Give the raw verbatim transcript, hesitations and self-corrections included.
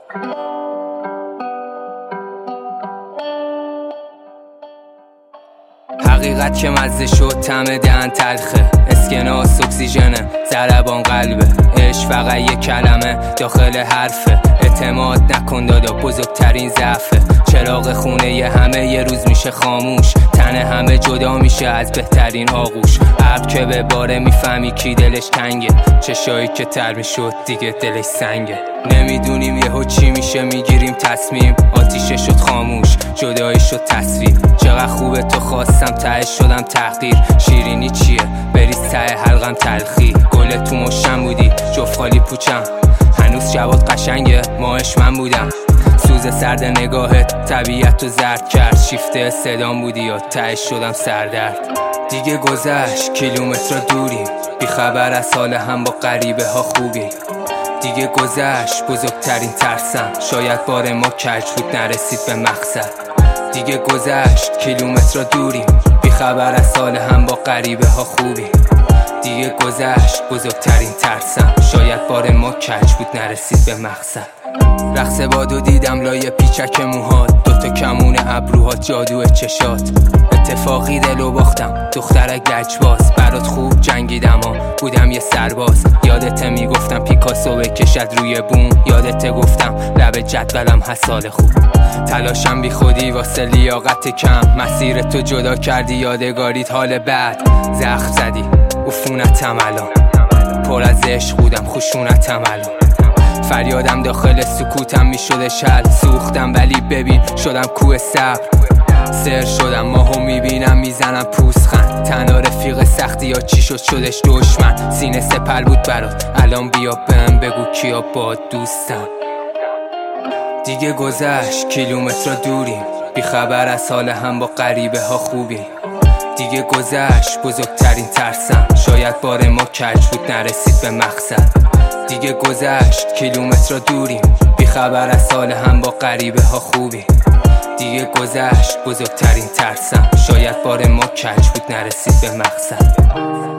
حقیقت که مزه شد طعم دهن تلخه، اسکناس اکسیژنه، ضربان قلبه، عشق فقط یک کلمه داخل حرفه. اعتماد نکن دادا بزرگترین ضعفه، چراغ خونه ی همه یه روز میشه خاموش، تن همه جدا میشه از بهترین آغوش. ابر که به باره میفهمی کی دلش تنگه، چشایی که تر میشد دیگه دلش سنگه. نمیدونیم یهو چی میشه میگیریم تصمیم، آتیشه شد خاموش، جدایی شد تصویر. چقدر خوبه تو خواستم تهش شدم تحقیر، شیرینی چیه بریز ته حلقم تلخی. گل تو مشتم بودی جفت خالی پوچم، هنوز جواد قشنگه ماهش من بودم. سوز سرد نگاهت طبیعت رو زرد کرد، شیفته صدام بودی و تهش شدم سردرد. دیگه گذشت کیلومتر دوریم، بی خبر از حال هم با غریبه ها خوبی. دیگه گذشت بزرگترین ترسم، شاید بار ما کج بود نرسید به مقصد. دیگه گذشت کیلومتر دوریم، بی خبر از حال هم با غریبه ها خوبی. دیگه گذشت بزرگترین ترسم، شاید بار ما کج بود نرسید به مقصد. رقص بادو دیدم لای پیچک موهات، دوتا کمون ابروهات جادو چشات. اتفاقی دلو باختم دخترک لجباز، برات خوب جنگیدم ها بودم یه سرباز. یادت میگفتم پیکاسو بکشد روی بوم، یادت گفتم لب جدولم حسال خوب. تلاشم بی خودی واسه لیاقت کم، مسیر تو جدا کردی یادگاریت حال بد. زخم زدی عفونتم الان، پر از عشق بودم خشونتم الان. فریادم داخل سکوتم میشده شل، سوختم ولی ببین شدم کوه صبر. سر شدم ماهو میبینم میزنم پوزخند، تنها رفیق سختی یا چی شد شدش دشمن. سینه سپر بود برات الان بیا بهم بگو کیا باد دوستم. دیگه گذشت کیلومتر دوریم، بی خبر از حال هم با غریبه ها خوبی. دیگه گذشت بزرگترین ترسم، شاید بار ما کج بود نرسید به مقصد. دیگه گذشت کیلومتر دوریم، بی خبر از حال هم با غریبه ها خوبی. دیگه گذشت بزرگترین ترسم، شاید بار ما کج بود نرسید به مقصد.